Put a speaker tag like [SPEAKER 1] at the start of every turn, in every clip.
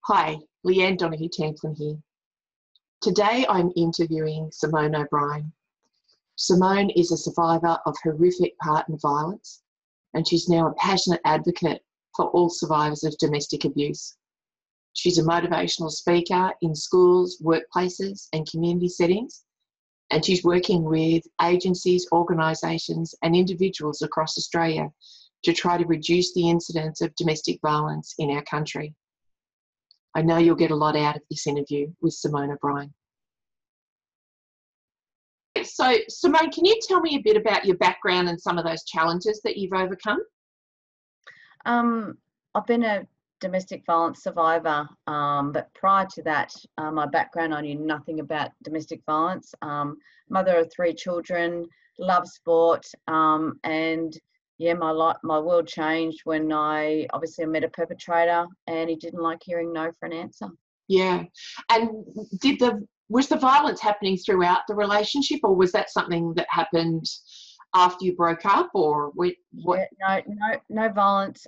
[SPEAKER 1] Hi, Leanne Donoghue-Tamplin here. Today I'm interviewing Simone O'Brien. Simone is a survivor of horrific partner violence, and she's now a passionate advocate for all survivors of domestic abuse. She's a motivational speaker in schools, workplaces and community settings, and she's working with agencies, organisations and individuals across Australia to try to reduce the incidence of domestic violence in our country. I know you'll get a lot out of this interview with Simone O'Brien. So, Simone, can you tell me a bit about your background and some of those challenges that you've overcome?
[SPEAKER 2] I've been a domestic violence survivor, but prior to that, my background, I knew nothing about domestic violence. Mother of 3 children, love sport, and yeah, my world changed when I met a perpetrator and he didn't like hearing no for an answer.
[SPEAKER 1] Yeah. And was the violence happening throughout the relationship, or was that something that happened after you broke up, or what?
[SPEAKER 2] Yeah, no violence.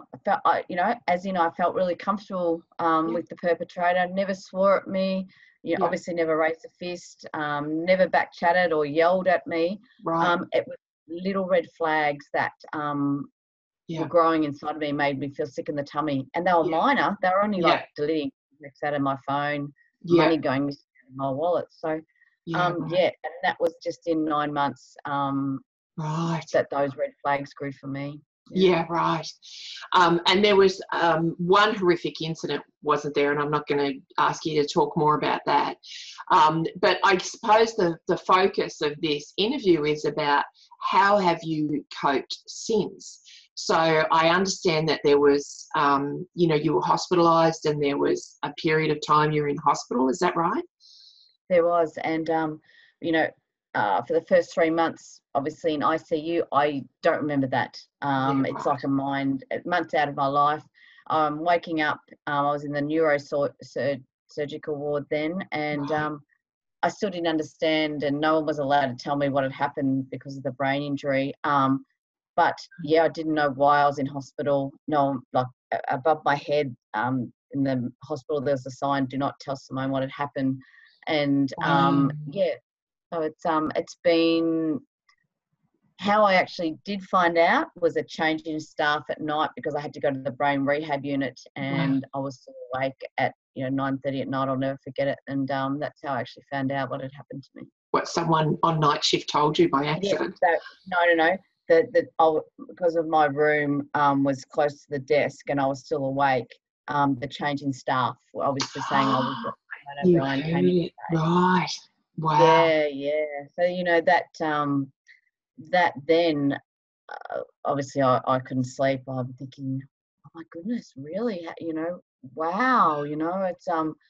[SPEAKER 2] I felt really comfortable with the perpetrator. Never swore at me. Obviously never raised a fist. Never back chatted or yelled at me.
[SPEAKER 1] Right.
[SPEAKER 2] It was little red flags that were growing inside of me, made me feel sick in the tummy, and they were minor. They were only like deleting text out of my phone, money going missing out of my wallet. So and that was just in 9 months that those red flags grew for me.
[SPEAKER 1] Yeah, right. And there was one horrific incident, wasn't there? And I'm not going to ask you to talk more about that. But I suppose the focus of this interview is about how have you coped since? So I understand that there was, you were hospitalised and there was a period of time you were in hospital. Is that right?
[SPEAKER 2] There was. And, for the first 3 months, obviously in ICU, I don't remember that. It's like a months out of my life. Waking up, I was in the neurosurgical ward then, and I still didn't understand, and no one was allowed to tell me what had happened because of the brain injury. But I didn't know why I was in hospital. No, like above my head in the hospital, there's a sign, "Do not tell Simone what had happened." And so it's been, how I actually did find out was a change in staff at night, because I had to go to the brain rehab unit, and I was still awake at 9:30 at night. I'll never forget it. And that's how I actually found out what had happened to me.
[SPEAKER 1] What, someone on night shift told you by accident?
[SPEAKER 2] No. Because of my room was close to the desk and I was still awake. The change in staff were obviously saying I was.
[SPEAKER 1] You heard it, right? Wow.
[SPEAKER 2] Yeah. So that then obviously I couldn't sleep. I'm thinking, oh my goodness, really? Wow. It's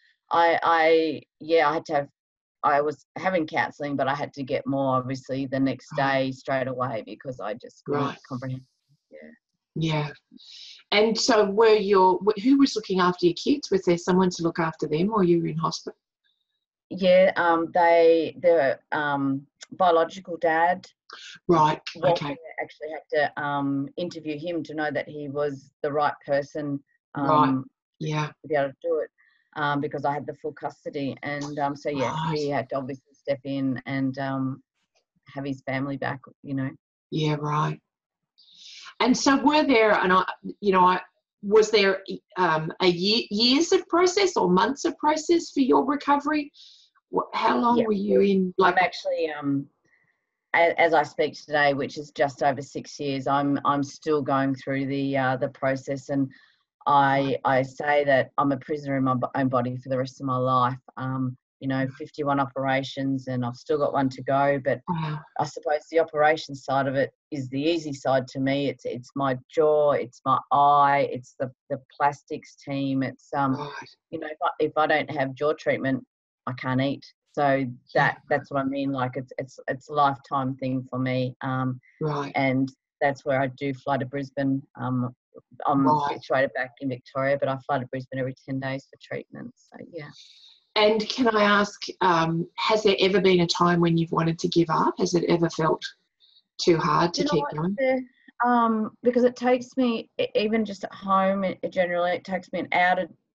[SPEAKER 2] I was having counselling, but I had to get more obviously the next day straight away, because I just couldn't comprehend.
[SPEAKER 1] Yeah. And so who was looking after your kids? Was there someone to look after them while you were in hospital?
[SPEAKER 2] Yeah, their biological dad.
[SPEAKER 1] Right. Okay.
[SPEAKER 2] Actually had to interview him to know that he was the right person.
[SPEAKER 1] To be
[SPEAKER 2] able to do it, because I had the full custody, and he had to obviously step in and have his family back.
[SPEAKER 1] Yeah. Right. And so were there, was there years of process or months of process for your recovery? How long were you in?
[SPEAKER 2] I'm actually, as I speak today, which is just over 6 years, I'm still going through the process, and I say that I'm a prisoner in my own body for the rest of my life. 51 operations, and I've still got one to go, but I suppose the operation side of it is the easy side to me. It's my jaw, it's my eye, it's the plastics team. It's if I don't have jaw treatment, I can't eat. So that's what I mean. Like it's a lifetime thing for me. And that's where I do fly to Brisbane. I'm situated back in Victoria, but I fly to Brisbane every 10 days for treatment. So yeah.
[SPEAKER 1] And can I ask, has there ever been a time when you've wanted to give up? Has it ever felt too hard to keep going?
[SPEAKER 2] Because it takes me, even just at home, it takes me an hour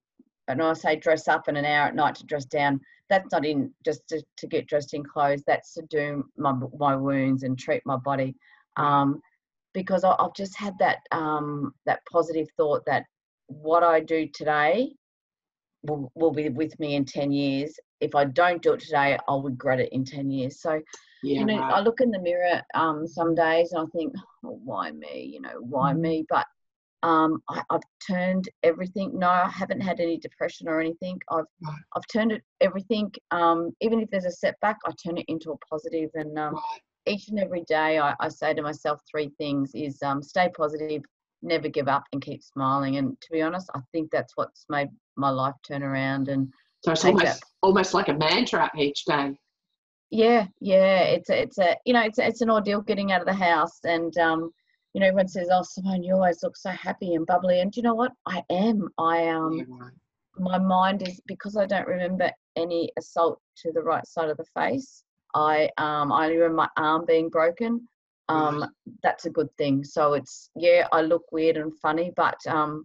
[SPEAKER 2] and I say dress up and an hour at night to dress down. That's not in just to get dressed in clothes. That's to do my wounds and treat my body. Because I've just had that that positive thought that what I do today will be with me in 10 years. If I don't do it today, I'll regret it in 10 years. So, I look in the mirror some days and I think, oh, why me? Why me? But I've turned everything. No, I haven't had any depression or anything. I've turned it everything. Even if there's a setback, I turn it into a positive. And each and every day, I say to myself 3 things: is stay positive, never give up, and keep smiling. And to be honest, I think that's what's made my life turn around. And
[SPEAKER 1] so it's almost like a mantra each day.
[SPEAKER 2] Yeah. It's an ordeal getting out of the house. And everyone says, "Oh, Simone, you always look so happy and bubbly." And do you know what? I am. My mind is, because I don't remember any assault to the right side of the face. I only remember my arm being broken. That's a good thing. So it's, I look weird and funny, but I'm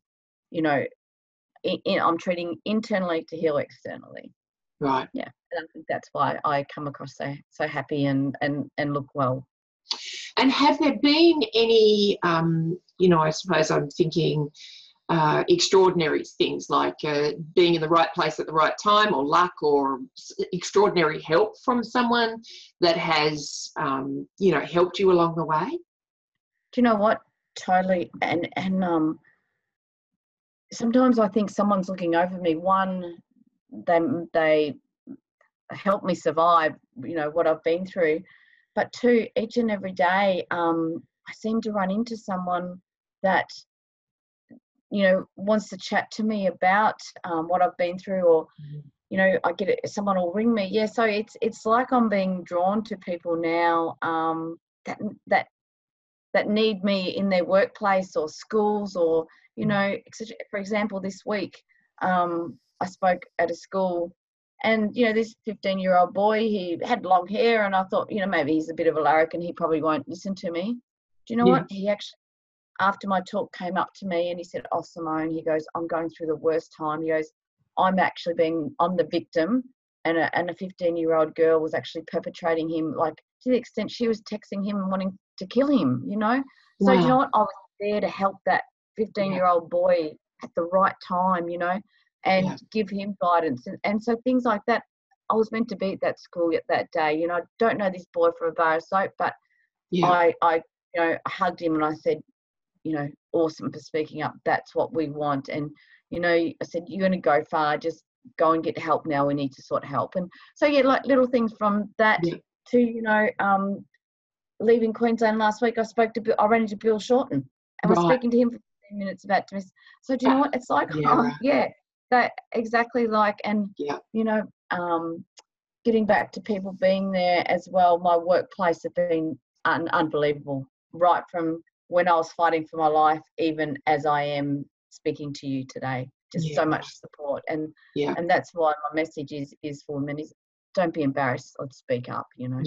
[SPEAKER 2] treating internally to heal externally.
[SPEAKER 1] Right.
[SPEAKER 2] Yeah, and I think that's why I come across so happy and look well.
[SPEAKER 1] And have there been any, I suppose I'm thinking extraordinary things like being in the right place at the right time, or luck, or extraordinary help from someone that has, helped you along the way?
[SPEAKER 2] Do you know what? Totally. And sometimes I think someone's looking over me. One, they help me survive, what I've been through. But 2, each and every day, I seem to run into someone that, wants to chat to me about what I've been through, or, I get it, someone will ring me. Yeah, so it's like I'm being drawn to people now that need me in their workplace or schools, or, for example, this week, I spoke at a school, and, this 15-year-old boy, he had long hair, and I thought, maybe he's a bit of a larrikin and he probably won't listen to me. Do you know what? He actually, after my talk, came up to me and he said, "Oh, Simone," he goes, "I'm going through the worst time." He goes, I'm the victim, and a 15-year-old girl was actually perpetrating him, like, to the extent she was texting him and wanting to kill him, So
[SPEAKER 1] Wow.
[SPEAKER 2] Do you know what? I was there to help that 15-year-old boy at the right time, and give him guidance. And so things like that. I was meant to be at that school that day. I don't know this boy for a bar of soap, but I hugged him and I said, awesome for speaking up. That's what we want. And, I said, you're going to go far. Just go and get help now. We need to sort help. And so, like little things from that to, leaving Queensland last week, I ran into Bill Shorten and was speaking to him for 15 minutes about domestic. So do you know what? It's like, that exactly like, and, getting back to people being there as well. My workplace have been unbelievable, right from when I was fighting for my life, even as I am speaking to you today. Just so much support. And that's why my message is for women is don't be embarrassed or speak up,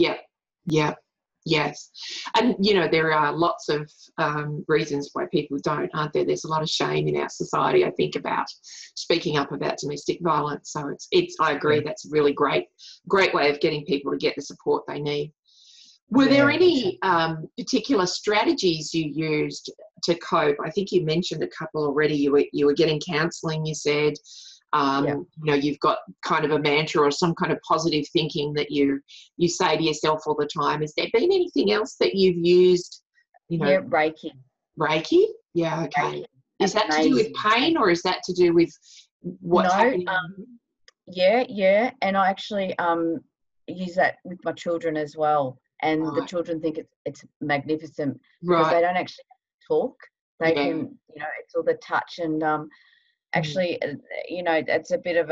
[SPEAKER 1] Yes. And, there are lots of reasons why people don't, aren't there? There's a lot of shame in our society, I think, about speaking up about domestic violence. So I agree, that's a really great way of getting people to get the support they need. Were there any particular strategies you used to cope? I think you mentioned a couple already. You were getting counselling, you said. You've got kind of a mantra or some kind of positive thinking that you say to yourself all the time. Has there been anything else that you've used?
[SPEAKER 2] Reiki.
[SPEAKER 1] Reiki? Yeah, okay. Reiki. Is that to do with pain, or is that to do with what's happening?
[SPEAKER 2] And I actually use that with my children as well. And the children think it's magnificent because they don't actually talk. They can, it's all the touch and actually, it's a bit of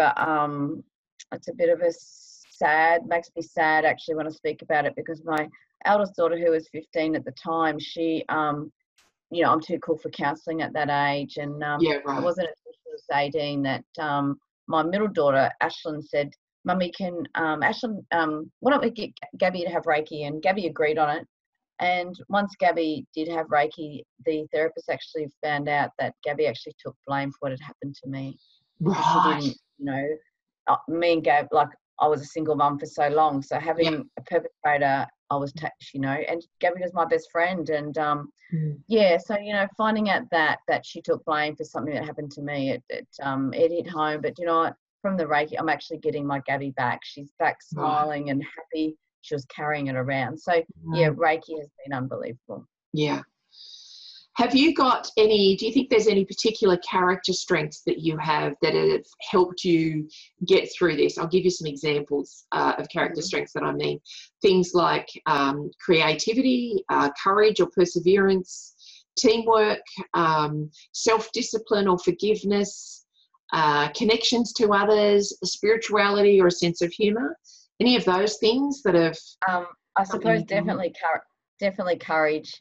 [SPEAKER 2] a sad, makes me sad actually when I speak about it, because my eldest daughter, who was 15 at the time, she, I'm too cool for counselling at that age. And it wasn't until she was 18 that my middle daughter, Ashlyn, said, "Mummy, can Ashlyn, why don't we get Gabby to have Reiki?" And Gabby agreed on it. And once Gabby did have Reiki, the therapist actually found out that Gabby actually took blame for what had happened to me. because she
[SPEAKER 1] Right.
[SPEAKER 2] didn't, me and Gab, like, I was a single mum for so long. So having a perpetrator, I was, and Gabby was my best friend. And so, finding out that she took blame for something that happened to me, it hit home. But you know what? From the Reiki, I'm actually getting my Gabby back. She's back smiling and happy. She was carrying it around. So, Reiki has been unbelievable.
[SPEAKER 1] Yeah. Have you got do you think there's any particular character strengths that you have that have helped you get through this? I'll give you some examples of character strengths that I mean. Things like creativity, courage or perseverance, teamwork, self-discipline or forgiveness, connections to others, spirituality or a sense of humour. Any of those things that have...
[SPEAKER 2] I suppose definitely courage.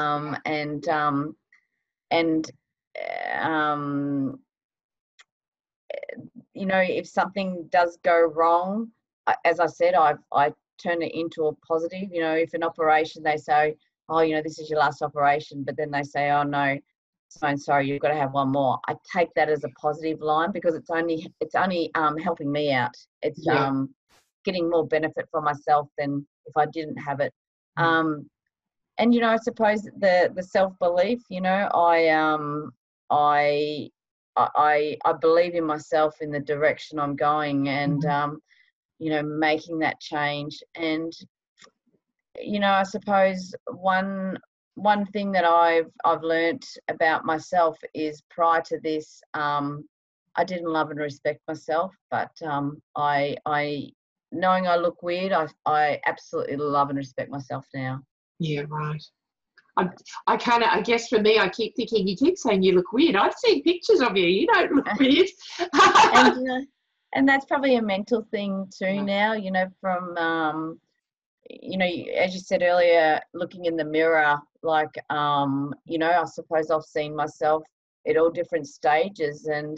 [SPEAKER 2] If something does go wrong, as I said, I turn it into a positive. If an operation, they say, oh, this is your last operation, but then they say, oh no, I'm sorry, you've got to have one more. I take that as a positive line because it's only helping me out. It's getting more benefit for myself than if I didn't have it. And I suppose the self-belief, I believe in myself, in the direction I'm going, and making that change. And I suppose one thing that I've learnt about myself is, prior to this, I didn't love and respect myself, but I knowing I look weird, I absolutely love and respect myself now.
[SPEAKER 1] Yeah, right. I guess for me, I keep thinking, you keep saying you look weird. I've seen pictures of you. You don't look weird.
[SPEAKER 2] And that's probably a mental thing too now, from, as you said earlier, looking in the mirror, like, I suppose I've seen myself at all different stages. And,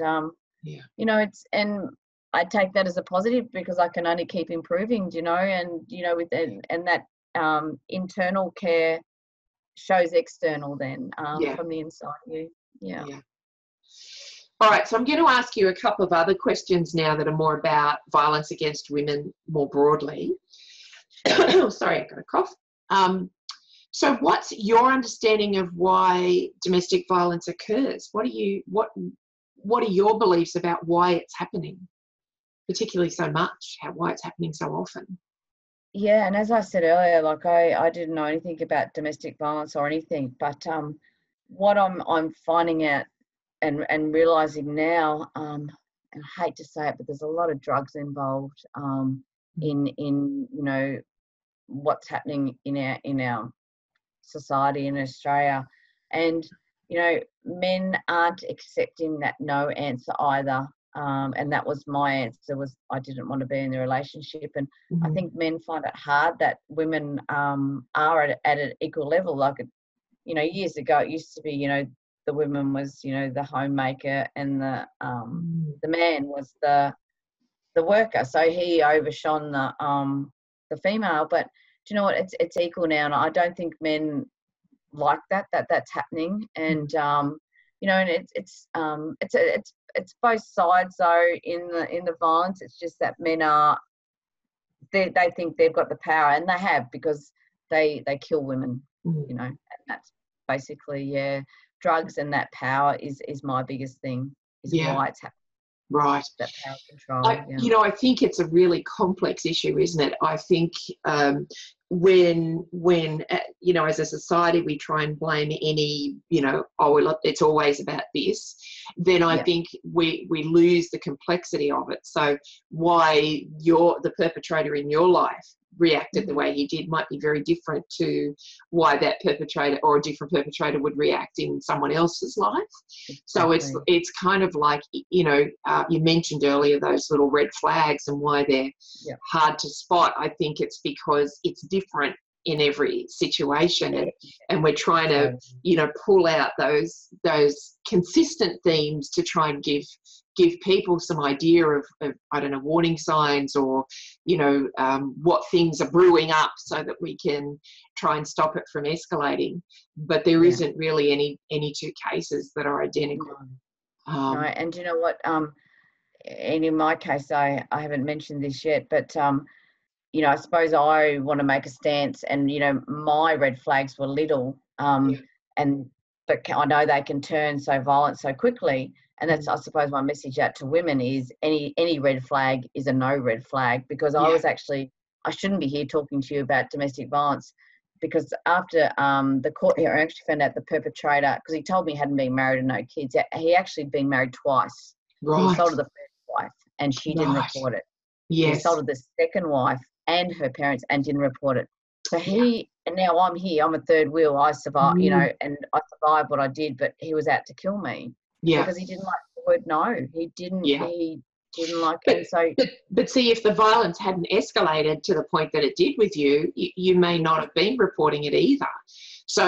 [SPEAKER 2] and I take that as a positive because I can only keep improving, and, and that internal care shows external then from the inside of you. Yeah.
[SPEAKER 1] All right, so I'm going to ask you a couple of other questions now that are more about violence against women more broadly. Sorry, I got a cough. So what's your understanding of why domestic violence occurs? What are your beliefs about why it's happening, particularly so much, why it's happening so often?
[SPEAKER 2] Yeah, and as I said earlier, like I didn't know anything about domestic violence or anything, but what I'm finding out and realising now, and I hate to say it, but there's a lot of drugs involved in what's happening in our society in Australia, and men aren't accepting that no answer either. And that was my answer, was I didn't want to be in the relationship. And I think men find it hard that women are at an equal level. Like, years ago it used to be, the woman was, the homemaker, and the man was the worker. So he overshone the female. But do you know what? It's equal now, and I don't think men like that's happening. And and it's both sides though in the violence. It's just that men they think they've got the power, and they have, because they kill women, and that's basically drugs, and that power is my biggest thing, is why it's happening.
[SPEAKER 1] Right.
[SPEAKER 2] That power control.
[SPEAKER 1] I think it's a really complex issue, isn't it? I think when as a society we try and blame any, it's always about this, then I think we lose the complexity of it. So why the perpetrator in your life reacted the way he did might be very different to why that perpetrator or a different perpetrator would react in someone else's life. Exactly. So it's kind of like, you mentioned earlier those little red flags and why they're hard to spot. I think it's because it's different in every situation, and we're trying to pull out those consistent themes to try and give people some idea of I don't know, warning signs, or what things are brewing up, so that we can try and stop it from escalating. But there isn't really any two cases that are identical.
[SPEAKER 2] No. And you know what, and in my case, I haven't mentioned this yet, but you know, I suppose I want to make a stance, and you know, my red flags were little, and but I know they can turn so violent so quickly, and that's, I suppose, my message out to women is any red flag is a no red flag, because I was actually, I shouldn't be here talking to you about domestic violence, because after the court hearing, I actually found out the perpetrator, because he told me he hadn't been married and no kids, he actually been married twice.
[SPEAKER 1] Right.
[SPEAKER 2] He assaulted the first wife and she didn't report it. He assaulted the second wife and her parents and didn't report it. So and now I'm here, I'm a third wheel, I survived, you know, and I survived what I did, but he was out to kill me. Because he didn't like the word no. He didn't like, and so.
[SPEAKER 1] But see, if the violence hadn't escalated to the point that it did with you, you may not have been reporting it either. So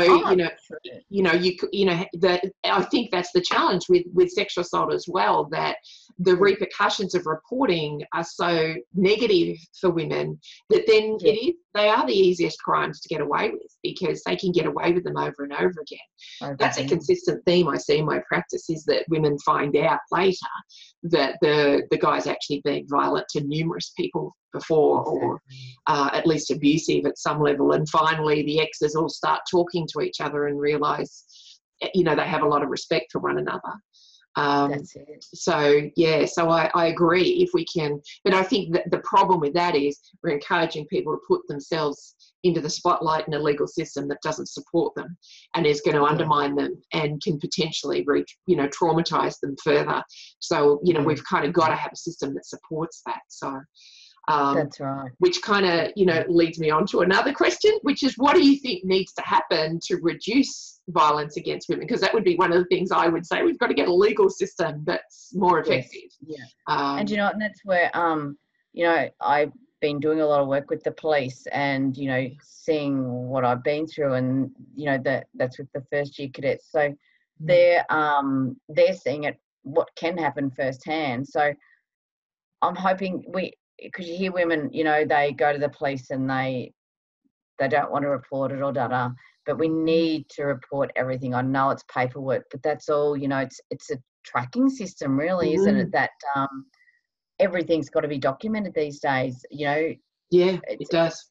[SPEAKER 1] I think that's the challenge with sexual assault as well, that the repercussions of reporting are so negative for women that then they are the easiest crimes to get away with, because they can get away with them over and over again. That's a consistent theme I see in my practice, is that women find out later that the guy's actually been violent to numerous people before, or at least abusive at some level, and finally the exes all start talking to each other and realise, you know, they have a lot of respect for one another.
[SPEAKER 2] That's it.
[SPEAKER 1] So I agree, if we can, but I think that the problem with that is we're encouraging people to put themselves into the spotlight in a legal system that doesn't support them and is going to undermine them and can potentially traumatise them further. So, you know, we've kind of got to have a system that supports that. So
[SPEAKER 2] that's right.
[SPEAKER 1] Which kind of, you know, leads me on to another question, which is, what do you think needs to happen to reduce violence against women? Because that would be one of the things I would say. We've got to get a legal system that's more effective.
[SPEAKER 2] And, you know, and that's where, you know, I've been doing a lot of work with the police and, you know, seeing what I've been through, and, you know, that's with the first year cadets. So they're seeing it, what can happen firsthand. So I'm hoping because you hear women, you know, they go to the police and they don't want to report it or but we need to report everything. I know it's paperwork, but that's all, you know, it's a tracking system really, isn't it, that everything's got to be documented these days, you know.
[SPEAKER 1] Yeah, it does.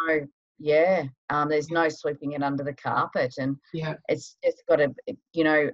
[SPEAKER 2] There's no sweeping it under the carpet, and it's just got to, you know,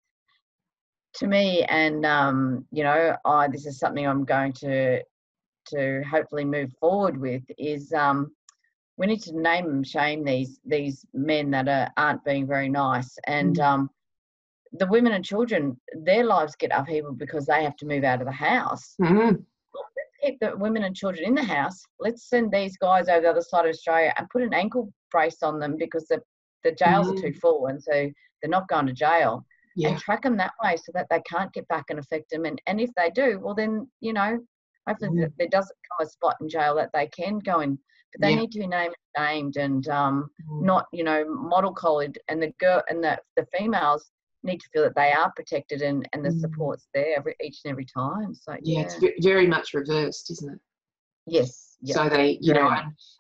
[SPEAKER 2] to me, and you know, this is something I'm going to hopefully move forward with, is we need to name and shame these men that aren't being very nice, and the women and children, their lives get upheaval because they have to move out of the house. Let's keep the women and children in the house. Let's send these guys over the other side of Australia and put an ankle brace on them, because the jails are too full, and so they're not going to jail. And track them that way so that they can't get back and affect them. And if they do, well then, you know, hopefully there doesn't come a spot in jail that they can go in. But they need to be named and not, you know, model collared, and the girl and the females need to feel that they are protected and the support's there each and every time. So
[SPEAKER 1] it's very much reversed, isn't it?
[SPEAKER 2] Yes.
[SPEAKER 1] So they, you know,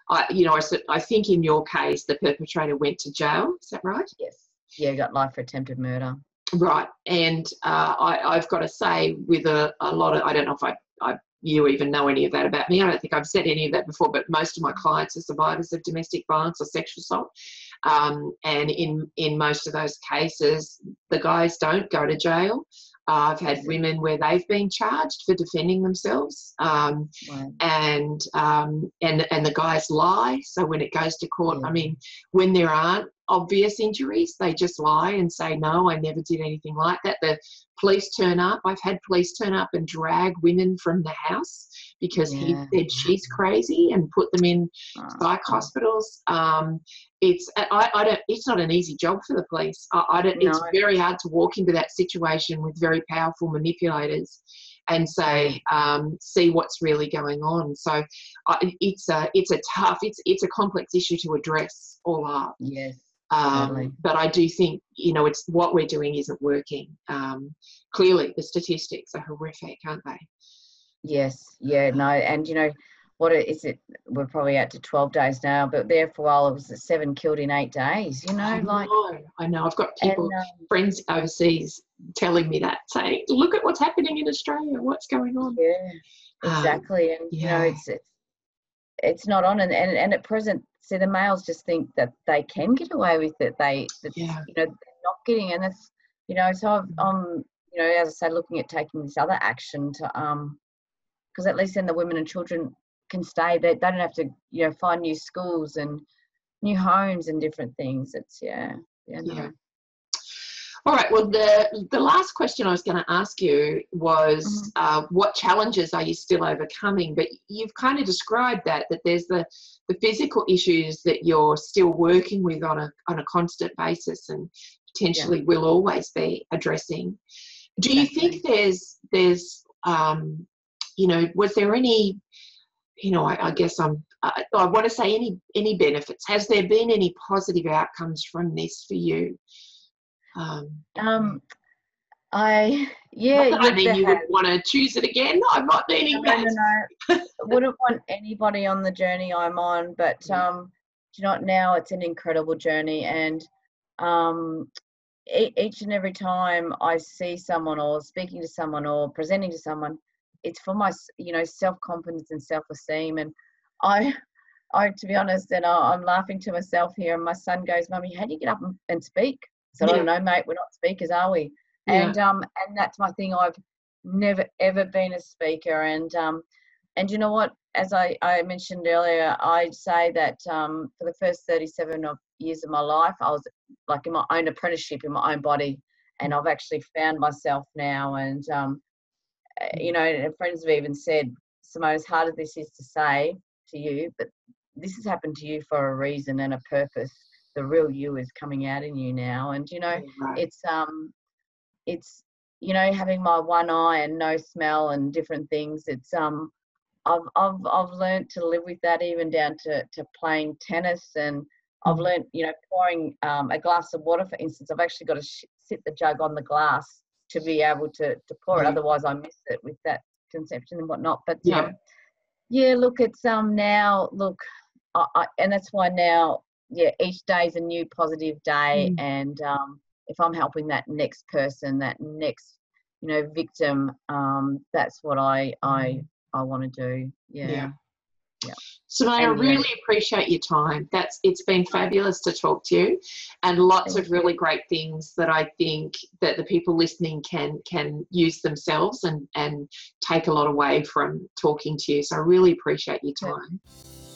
[SPEAKER 1] I think in your case the perpetrator went to jail. Is that right?
[SPEAKER 2] Yes. Yeah, got life for attempted murder.
[SPEAKER 1] Right, and I've got to say, with a lot of, I don't know if you even know any of that about me. I don't think I've said any of that before, but most of my clients are survivors of domestic violence or sexual assault. And in most of those cases, the guys don't go to jail. I've had women where they've been charged for defending themselves, and the guys lie. So when it goes to court, I mean, when there aren't obvious injuries, they just lie and say, no, I never did anything like that. The police turn up. I've had police turn up and drag women from the house because he said she's crazy, and put them in psych hospitals. It's not an easy job for the police. It's very hard to walk into that situation with very powerful manipulators and say, see what's really going on. So it's a complex issue to address all up.
[SPEAKER 2] Yes.
[SPEAKER 1] But I do think, you know, it's what we're doing isn't working. Clearly the statistics are horrific, aren't they?
[SPEAKER 2] Yes. Yeah, no. And, you know, is it? We're probably out to 12 days now, but there for a while it was 7 killed in 8 days,
[SPEAKER 1] I know. I've got people,
[SPEAKER 2] and,
[SPEAKER 1] friends overseas telling me that, saying, look at what's happening in Australia, what's going on.
[SPEAKER 2] yeah, exactly. And, it's not on. And at present, see, the males just think that they can get away with it. They're not getting, and that's, so I'm, as I say, looking at taking this other action to, because at least then the women and children can stay. They don't have to, find new schools and new homes and different things. It's, no.
[SPEAKER 1] All right. Well, the last question I was going to ask you was, what challenges are you still overcoming? But you've kind of described that there's the physical issues that you're still working with on a constant basis and potentially will always be addressing. Do you think there's was there any, I guess I want to say any benefits? Has there been any positive outcomes from this for you?
[SPEAKER 2] You
[SPEAKER 1] would want to choose it again. I'm not meaning that.
[SPEAKER 2] No. I wouldn't want anybody on the journey I'm on, but now it's an incredible journey, and each and every time I see someone or speaking to someone or presenting to someone, it's for my self-confidence and self-esteem. And I to be honest, and I'm laughing to myself here, and my son goes, "Mummy, how do you get up and speak?" So I don't know, mate, we're not speakers, are we? And that's my thing. I've never ever been a speaker, and you know what? As I mentioned earlier, I'd say that for the first 37 years of my life, I was like in my own apprenticeship in my own body, and I've actually found myself now. And and friends have even said, "Simone, as hard as this is to say to you, but this has happened to you for a reason and a purpose. The real you is coming out in you now." And it's having my one eye and no smell and different things. It's I've learned to live with that, even down to playing tennis. And I've learned, pouring a glass of water, for instance, I've actually got to sit the jug on the glass to be able to pour it. Otherwise I miss it with that conception and whatnot. But look, it's now, look, and that's why now, each day is a new positive day. And if I'm helping that next person, that next, victim, that's what I want to do. Yeah.
[SPEAKER 1] Simone, I really appreciate your time. It's been fabulous to talk to you, and lots of really great things that I think that the people listening can use themselves and take a lot away from talking to you. So I really appreciate your time.